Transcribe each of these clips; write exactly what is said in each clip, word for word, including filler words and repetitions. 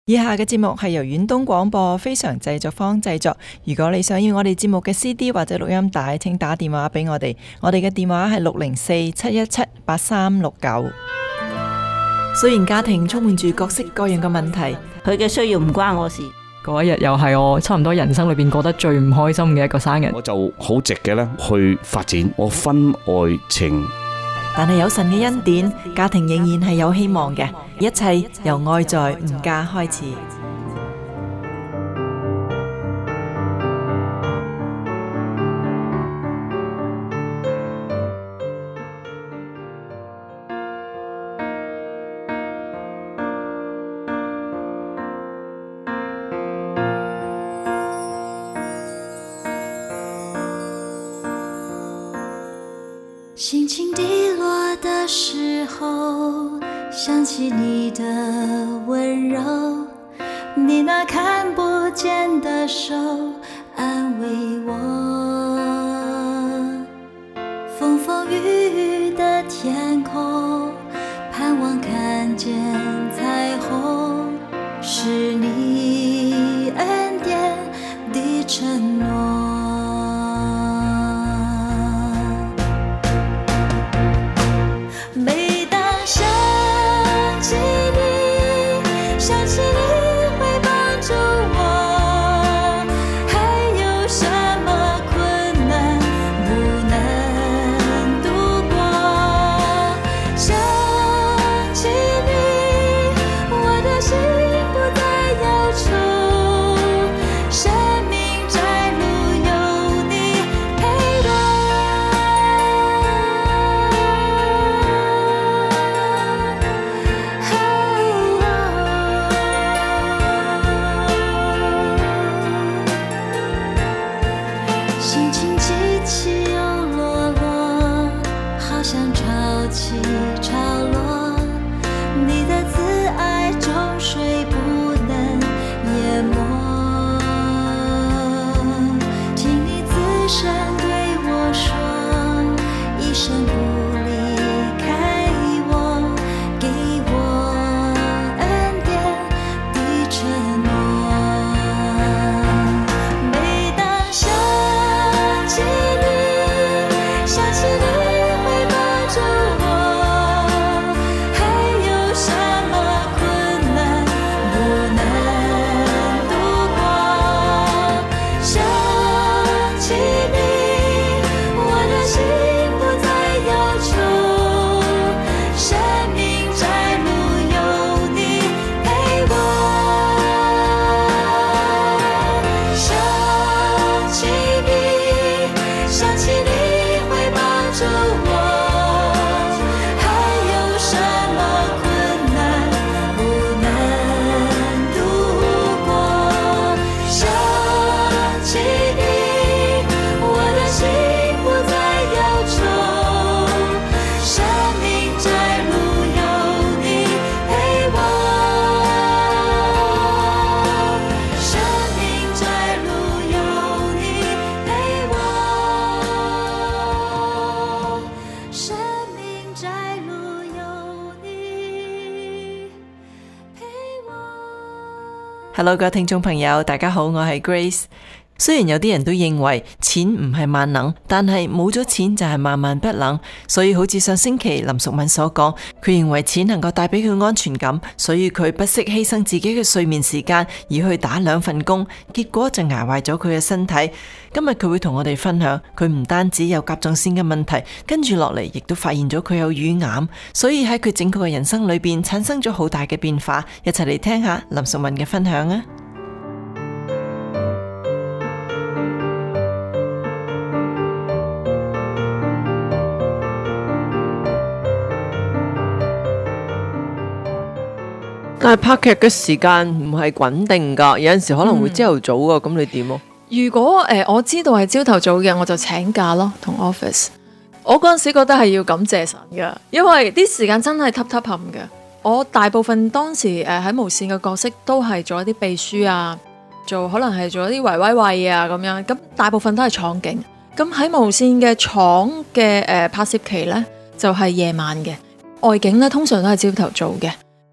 以下嘅節目係由遠東廣播非常製作坊製作。如果你想要我哋節目嘅 C D 或者錄音帶，請打電話俾我哋。我哋嘅電話係六零四七一七八三六九。雖然家庭充滿住各式各樣嘅問題， 佢嘅需要唔關我事。 嗰一日又係我差唔多人生裏邊過得最唔開心嘅一個生日。 我就好直嘅咧去發展我婚外情。 但係有神嘅恩典，家庭仍然係有希望嘅。一切由愛在吾家開始。 心情低落的時候，想起你的溫柔，你那看不見的手安慰我。風風雨雨的天空，盼望看見彩虹，是你恩典的承諾。 Hello， 各位聽眾朋友，大家好，我係 Grace。雖然有啲人都認為錢唔係萬能，但係冇咗錢就係萬萬不能。所以好似上星期林淑敏所講，佢認為錢能夠帶俾佢安全感，所以佢不惜犧牲自己嘅睡眠時間而去打兩份工，結果就捱壞咗佢嘅身體。今日佢會同我哋分享，佢唔單止有甲狀腺嘅問題，跟住落嚟亦都發現咗佢有乳癌，所以喺佢整個嘅人生裏邊產生咗好大嘅變化。一齊嚟聽下林淑敏嘅分享啊！但係拍劇嘅時間唔係穩定㗎，有陣時可能會朝頭早㗎，咁、嗯、你點啊？ 如果誒、呃、我知道係朝頭早嘅，我就請假咯，同 office。我嗰陣時覺得係要感謝神㗎，因為啲時間真係揼揼冚嘅。我大部分當時誒喺無線嘅角色都係做一啲秘書啊，做可能係做一啲維威位啊咁樣，咁大部分都係廠景。咁喺無線嘅廠嘅誒、呃、拍攝期呢，就係、是、夜晚嘅，外景呢通常都係朝頭早嘅。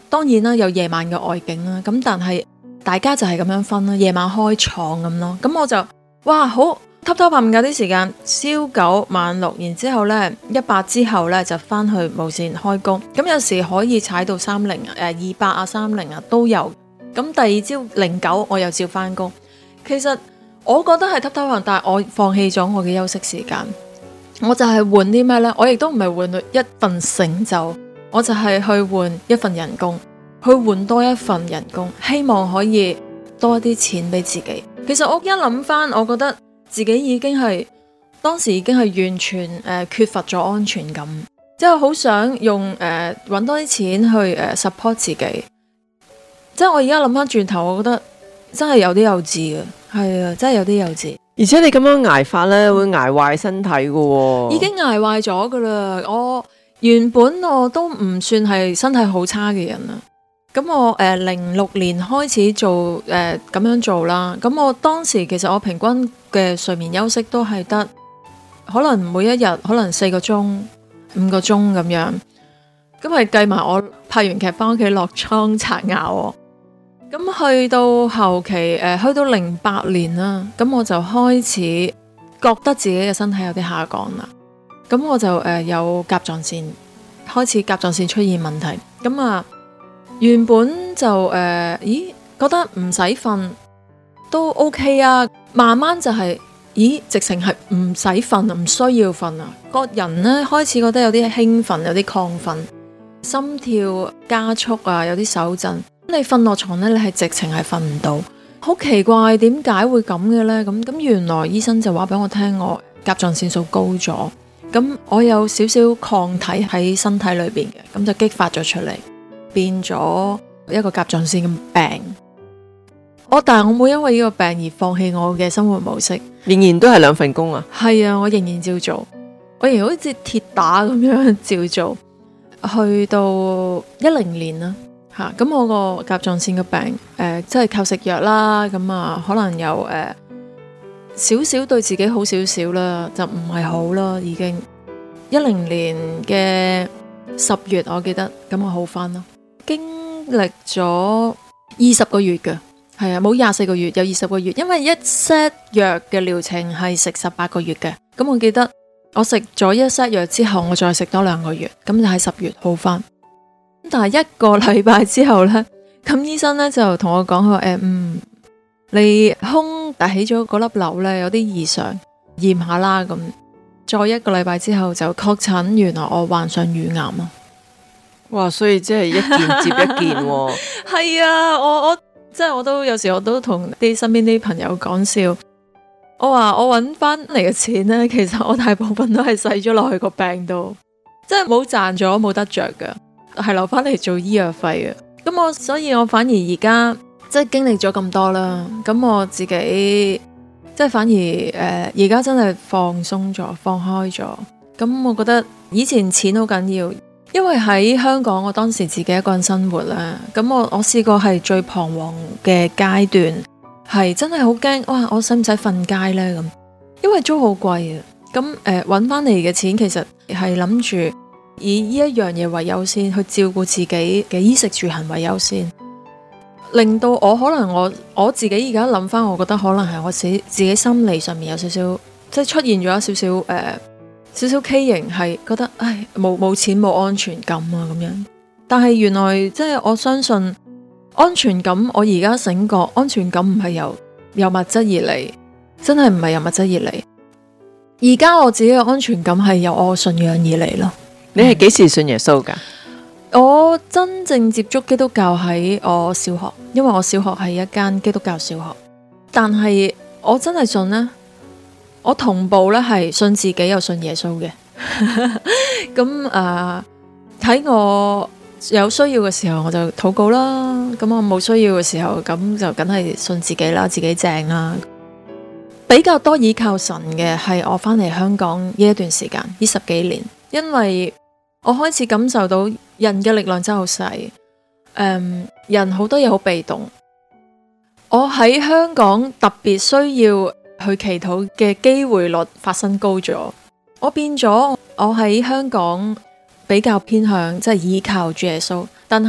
當然啦，有夜晚嘅外景啦，咁但係大家就係咁樣分啦，夜晚開廠咁咯。咁我就哇好偷偷拍唔夠啲時間，朝九晚六，然之後呢一百之後呢就翻去無線開工。咁有時可以踩到三零誒二百啊三零啊都有。咁第二朝零九我又照翻工。其實我覺得係偷偷拍，但係我放棄咗我嘅休息時間。我就係換啲咩呢？我亦都唔係換一份成就，我就係去換一份人工，去換多一份人工，希望可以多啲錢俾自己。其實我一諗翻，我覺得自己已經係當時已經係完全誒、呃、缺乏咗安全感，即係好想用誒揾、呃、多啲錢去誒、呃、support 自己。即係我而家諗翻轉頭，我覺得真係有啲幼稚嘅，係啊，真係有啲幼稚。 而且你咁樣捱法咧，會捱壞身體嘅喎。 已經捱壞咗噶啦，我原本我都唔算係身體好差嘅人啦。咁我誒零六年開始做誒咁、呃、樣做啦。咁我當時其實我平均嘅睡眠休息都係得可能每一日可能四個鐘、五個鐘咁樣。咁係計埋我拍完劇翻屋企落倉刷牙喎。咁去到後期，誒、呃、去到零八年啦，咁我就開始覺得自己嘅身體有啲下降啦。咁我就誒、呃、有甲狀腺，開始甲狀腺出現問題。咁啊，原本就誒、呃，咦覺得唔使瞓都 OK 啊，慢慢就係、是，咦直情係唔使瞓啊，唔需要瞓啊，個人咧開始覺得有啲興奮，有啲亢奮，心跳加速啊，有啲手震。你瞓落床咧，你係直情係瞓唔到，好奇怪，點解會咁嘅呢？咁咁原來醫生就話俾我聽，我甲狀腺素高咗，咁我有少少抗體喺身體裏邊嘅，咁就激發咗出嚟，變咗一個甲狀腺嘅病。我但係我冇因為呢個病而放棄我嘅生活模式， 仍然都係兩份工啊。 係啊，我仍然照做，我仍然好似鐵打咁樣照做，去到一零年啦。咁、啊、我個甲狀腺嘅病，誒、呃，即係靠食藥啦，咁啊，可能有誒少少對自己好少少啦，就唔係好啦，已經一零年嘅十月，我記得咁我好翻咯，經歷咗二十個月嘅，係啊，冇廿四個月，有二十個月，因為一 set 藥嘅療程係食十八個月嘅，咁我記得我食咗一 set 藥之後，我再食多兩個月，咁就喺十月好翻。但係一個禮拜之後呢，咁醫生呢就同我講佢話誒，嗯，你胸凸起咗嗰粒瘤呢，有啲異常，驗下啦咁。再一個禮拜之後就確診，原來我患上乳癌啊！ 哇，所以即係一件接一件喎。 係啊，我我即係我都有時我都同啲身邊啲朋友講笑，我話我揾翻嚟嘅錢呢，其實我大部分都係使咗落去個病度，即係冇賺咗冇得着噶。係留翻嚟做醫藥費嘅，咁我所以我反而而家即係經歷咗咁多啦，咁我自己即係反而誒而家真係放鬆咗，放開咗。咁我覺得以前錢好緊要，因為喺香港我當時自己一個人生活啦，咁我我試過係最彷徨嘅階段，係真係好驚，哇！我使唔使瞓街呢？咁因為租好貴啊，咁誒搵翻嚟嘅錢其實係諗住以呢一樣嘢為優先，去照顧自己嘅衣食住行為優先，令到我可能我我自己而家諗翻，我覺得可能係我自己自己心理上面有少少，即係出現咗少少誒少少畸形，係覺得唉冇冇錢冇安全感啊咁樣。但係原來即係我相信安全感，我而家醒覺，安全感唔係由由物質而嚟，真係唔係由物質而嚟。而家我自己嘅安全感係由我信仰而嚟咯。 你係幾時信耶穌噶？ 我真正接觸基督教喺我小學，因為我小學係一間基督教小學。但係我真係信呢，我同步呢係信自己又信耶穌嘅。咁誒喺我有需要嘅時候我就禱告啦，咁我冇需要嘅時候咁就梗係信自己啦，自己正啦。比較多依靠神嘅係我返嚟香港呢一段時間，呢十幾年，因為我開始感受到人嘅力量真係好細，誒，人好多嘢好被動。我喺香港特別需要去祈禱嘅機會率發生高咗，我變咗我喺香港比較偏向即係依靠主耶穌，但係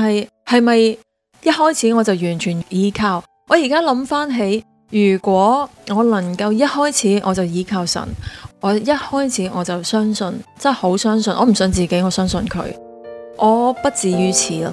係咪一開始我就完全依靠？我而家諗翻起，如果我能夠一開始我就依靠神，我一開始我就相信，真係好相信，我唔信自己，我相信佢，我不至於此咯。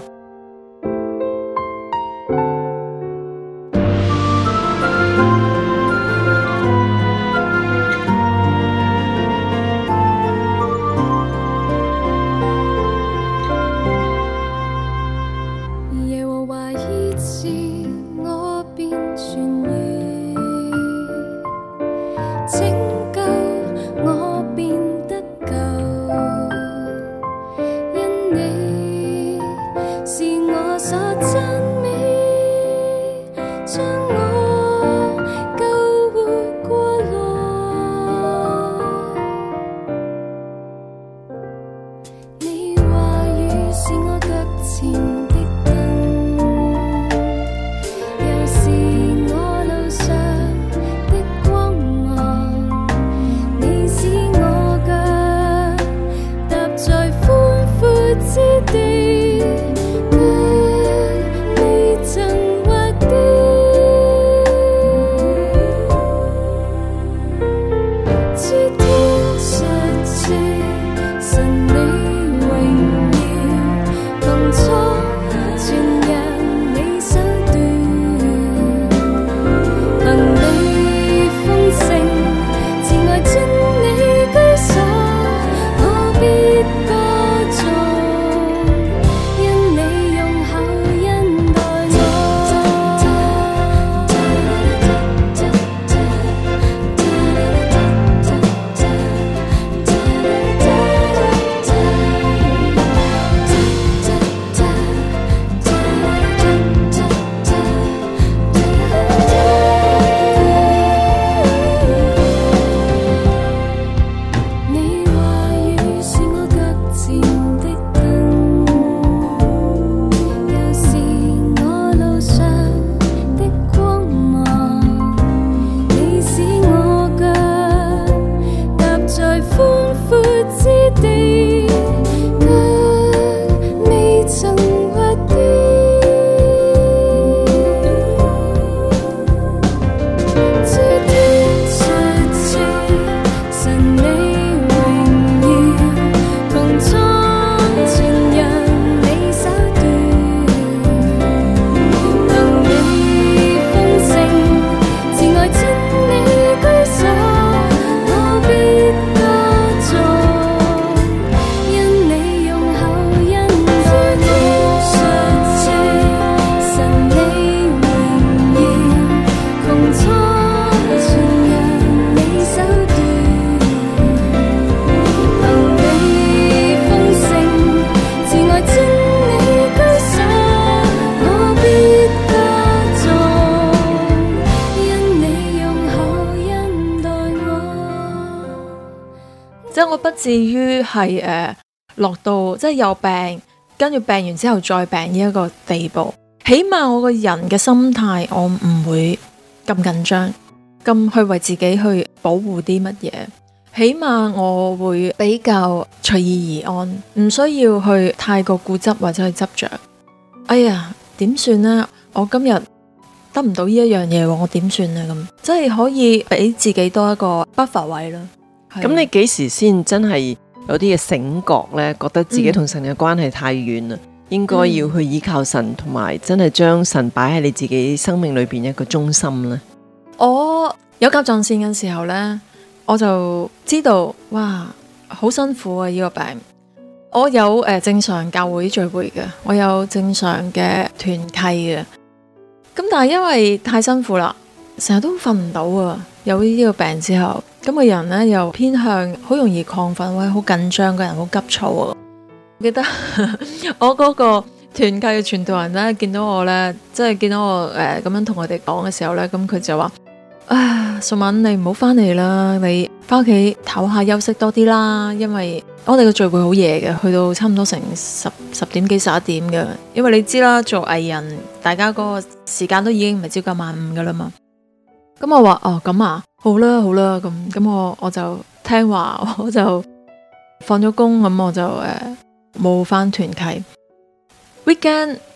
即係我不至於係誒落到即係有病，跟住病完之後再病呢一個地步。起碼我個人嘅心態，我唔會咁緊張，咁去為自己去保護啲乜嘢。起碼我會比較隨意而安，唔需要去太過固執或者去執着。哎呀，點算呢？我今日得唔到呢一樣嘢，我點算呢？咁即係可以俾自己多一個 buffer 位啦。 咁你幾時先真係有啲嘅醒覺呢？覺得自己同神嘅關係太遠啦，嗯、應該要去依靠神，同埋真係將神擺喺你自己生命裏邊一個中心呢？ 我有甲狀腺嘅時候呢，我就知道哇，好辛苦啊！呢、這個病，我有誒、呃、正常教會聚會嘅，我有正常嘅團契嘅，咁但係因為太辛苦啦，成日都瞓唔到啊！有呢個病之後，咁個人呢又偏向好容易亢奮，或者好緊張，個人好急躁啊！我記得我嗰個團契嘅傳道人呢，見到我呢，即係見到我誒咁、呃、樣同我哋講嘅時候呢，咁佢就話：啊，淑敏，你唔好翻嚟啦，你翻屋企唞下休息多啲啦，因為我哋嘅聚會好夜嘅，去到差唔多成十十點幾十一點嘅，因為你知啦，做藝人大家嗰個時間都已經唔係朝九晚五噶啦嘛。咁我話哦咁啊，好啦好啦，咁咁我我就聽話，我就放咗工，咁我就誒冇翻團契。weekend 誒、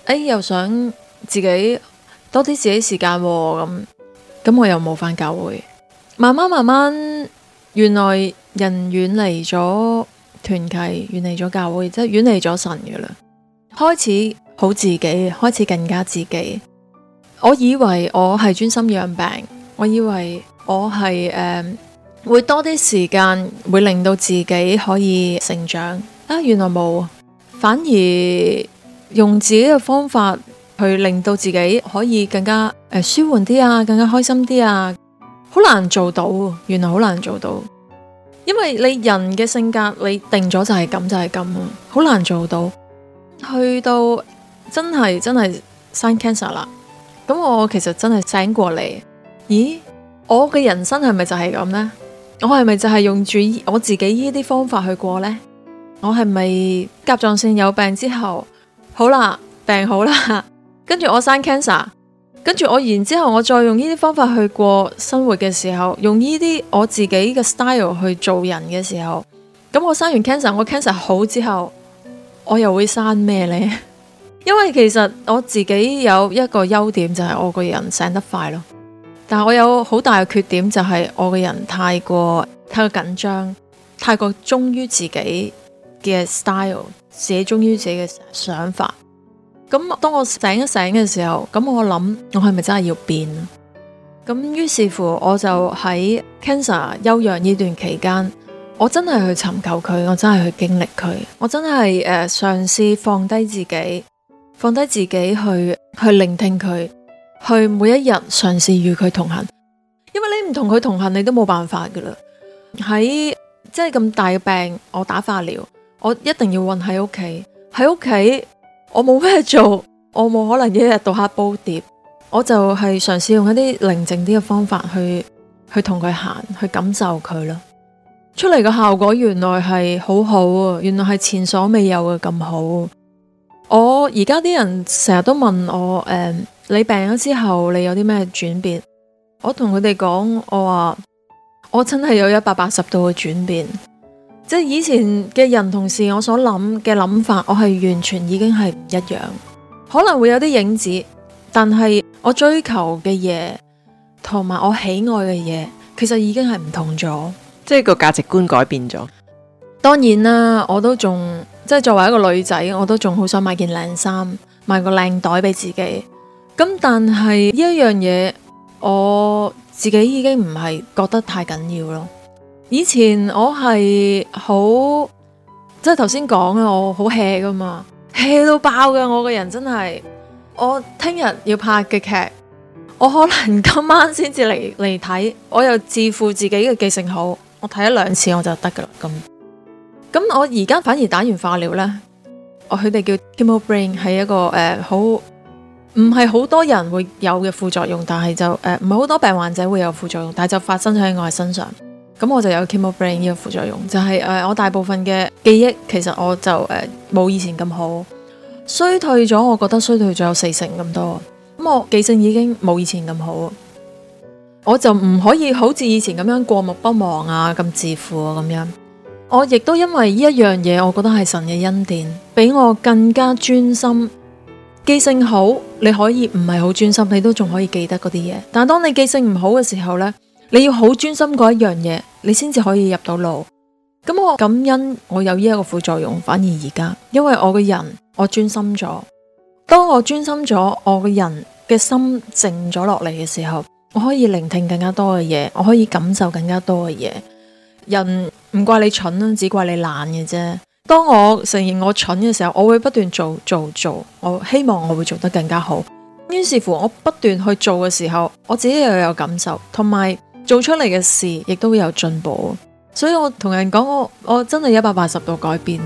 哎又想自己多啲自己時間喎，咁咁我又冇返教會。慢慢慢慢，原來人遠離咗團契，遠離咗教會，即係遠離咗神嘅啦。開始好自己，開始更加自己。我以為我係專心養病，我以為我係誒、呃、會多啲時間，會令到自己可以成長。啊，原來冇，反而用自己嘅方法去令到自己可以更加誒、呃、舒緩啲啊，更加開心啲啊。好難做到，原來好難做到，因為你人嘅性格你定咗就係咁就係咁啊，好難做到。去到真係真係生 cancer 啦，咁我其實真係醒過嚟，咦，我嘅人生係咪就係咁呢？我係咪就係用住我自己呢啲方法去過呢？我係咪甲狀腺有病之後，好啦，病好啦，跟住我生 cancer。跟住我然之後我再用呢啲方法去過生活嘅時候，用呢啲我自己嘅 style 去做人嘅時候，咁我生完 cancer， 我 cancer 好之後，我又會生咩呢？因為其實我自己有一個優點就係我個人醒得快咯，但係我有好大嘅缺點就係我個人太過太過緊張，太過忠於自己嘅 style， 自己忠於自己嘅想法。咁當我醒一醒嘅時候，咁我諗我係咪真係要變？咁於是乎我就喺 cancer 休養呢段期間，我真係去尋求佢，我真係去經歷佢，我真係誒嘗試放低自己，放低自己去去聆聽佢，去每一日嘗試與佢同行。因為你唔同佢同行，你都冇辦法噶啦。喺即係咁大嘅病，我打化療，我一定要韞喺屋企，喺屋企。我冇咩做，我冇可能一日到黑煲碟，我就係嘗試用一啲寧靜啲嘅方法去去同佢行，去感受佢咯。出嚟嘅效果原來係好好啊，原來係前所未有嘅咁好。我而家啲人成日都問我，誒、呃，你病咗之後你有啲咩轉變？我同佢哋講，我話我真係有一百八十度嘅轉變。即係以前嘅人同事，我所諗嘅諗法，我係完全已經係唔一樣，可能會有啲影子，但係我追求嘅嘢同埋我喜愛嘅嘢，其實已經係唔同咗， 即係個價值觀改變咗。 當然啦，我都仲即係作為一個女仔，我都仲好想買件靚衫，買個靚袋俾自己。咁但係呢一樣嘢，我自己已經唔係覺得太緊要咯。以前我係好，即係頭先講啊，我好 hea 噶嘛 hea 到爆噶，我個人真係，我聽日要拍嘅劇，我可能今晚先至嚟嚟睇，我又自負自己嘅記性好，我睇一兩次我就得噶啦。咁咁我而家反而打完化療呢，我佢哋叫 chemo brain， 係一個誒好唔係好多人會有嘅副作用，但係就誒唔係好多病患者會有副作用，但係就發生喺我嘅身上。咁我就有 chemo brain 呢個副作用，就係、是、誒、呃、我大部分嘅記憶其實我就誒冇、呃、以前咁好，衰退咗，我覺得衰退咗有四成咁多。咁我記性已經冇以前咁好，我就唔可以好似以前咁樣過目不忘啊，咁自負啊咁樣。我亦都因為呢一樣嘢，我覺得係神嘅恩典，俾我更加專心。記性好，你可以唔係好專心，你都仲可以記得嗰啲嘢。但係當你記性唔好嘅時候呢，你要好專心嗰一樣嘢，你先至可以入到腦。咁我感恩我有呢一個副作用，反而而家，因為我個人我專心咗。當我專心咗，我個人嘅心靜咗落嚟嘅時候，我可以聆聽更加多嘅嘢，我可以感受更加多嘅嘢。人唔怪你蠢啦，只怪你懶嘅啫。當我承認我蠢嘅時候，我會不斷做做做，我希望我會做得更加好。於是乎，我不斷去做嘅時候，我自己又有感受，同埋做出嚟嘅事亦都會有進步，所以我同人講，我我真係一百八十度改變。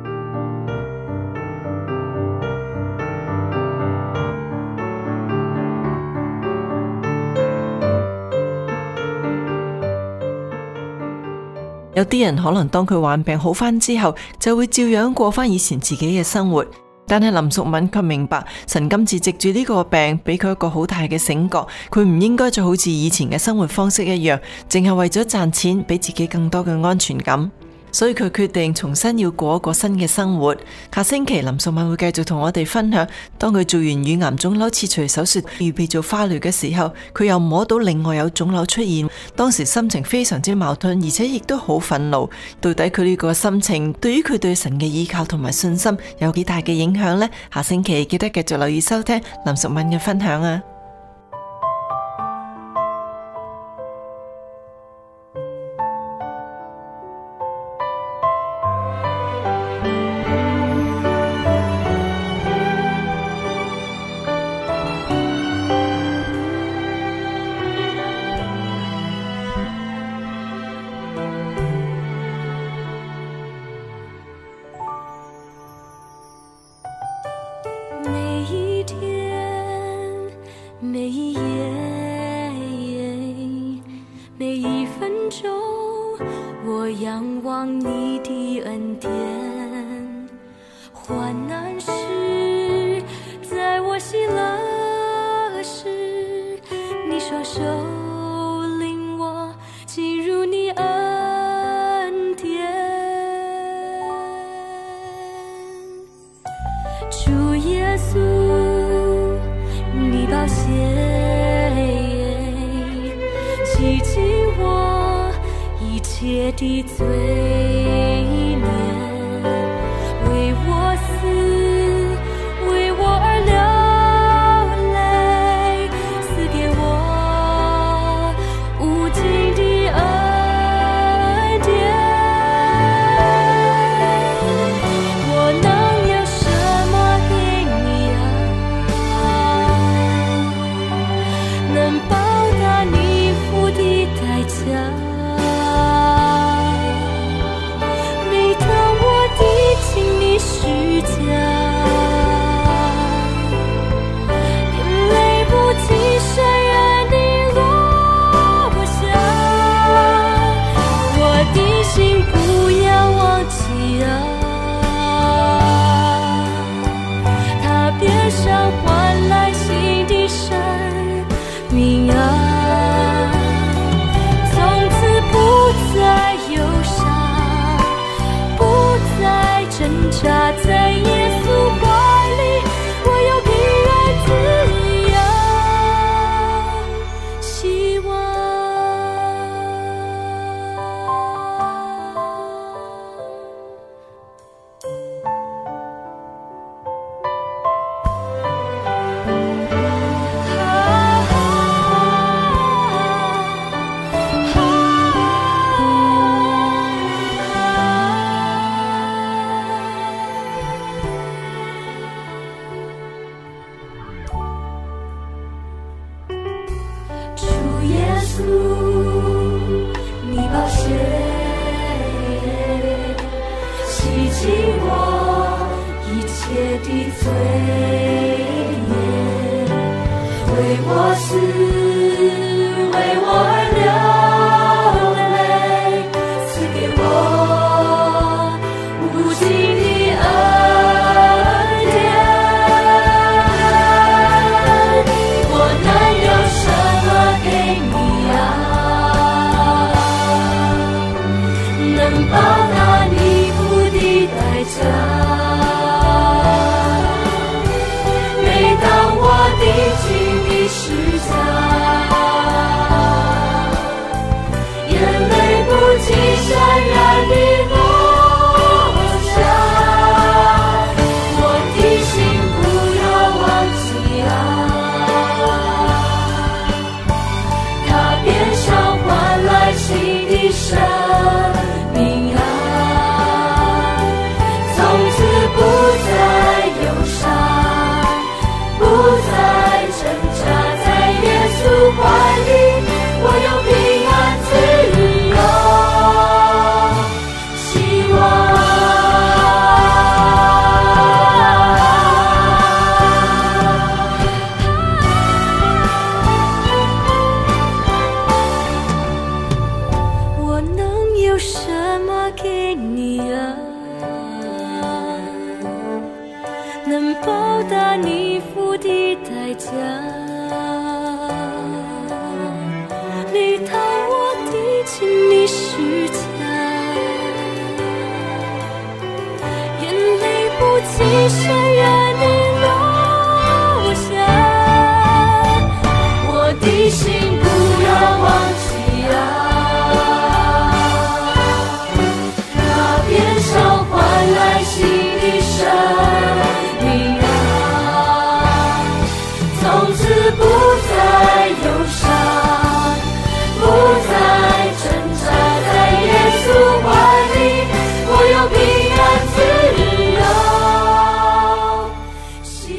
有啲人可能當佢患病好返之後，就會照樣過返以前自己嘅生活。但係林淑敏卻明白，神今次藉住呢個病俾佢一個好大嘅醒覺，佢唔應該再好似以前嘅生活方式一樣，淨係為咗賺錢，俾自己更多嘅安全感。 所以佢決定重新要過一個新嘅生活。下星期林淑敏會繼續同我哋分享，當佢做完乳癌腫瘤切除手術，預備做化療嘅時候，佢又摸到另外有腫瘤出現，當時心情非常之矛盾，而且亦都好憤怒。到底佢呢個心情對於佢對神嘅依靠同埋信心有幾大嘅影響呢？下星期記得繼續留意收聽林淑敏嘅分享啊！ 每一天，每一夜，每一分钟，我仰望你的恩典。患难时，在我喜乐时，你双手领我进入你恩典。主耶稣，你宝血洗净我一切的罪孽，为我死，为我而流泪，赐给我无尽的恩典。我能有什么给你啊，能报答你付的代价？每当我递进你十架，眼泪不禁潸然地落下，我的心不要忘记啊，他边上换来新的生命啊，从此不再忧伤，不再挣扎，在耶稣怀里，我有平安自由希望。主耶稣，你宝血洗净我一切的罪孽，为我死，为我而流泪，赐给我无尽的恩典。我能有什么给你啊，能报答你付的代价？每当我递进你十架，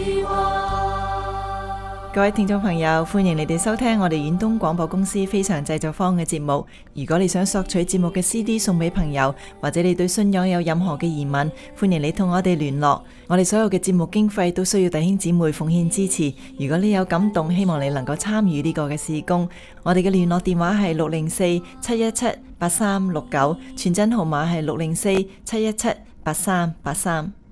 各位聽眾朋友，歡迎你哋收聽我哋遠東廣播公司非常製作坊嘅節目。如果你想索取節目嘅 C D 送俾朋友，或者你對信仰有任何嘅疑問，歡迎你同我哋聯絡。我哋所有嘅節目經費都需要弟兄姊妹奉獻支持。如果你有感動，希望你能夠參與呢個嘅事工，我哋嘅聯絡電話係六零四七一七八三六九，傳真號碼係六零四七一七八三八三。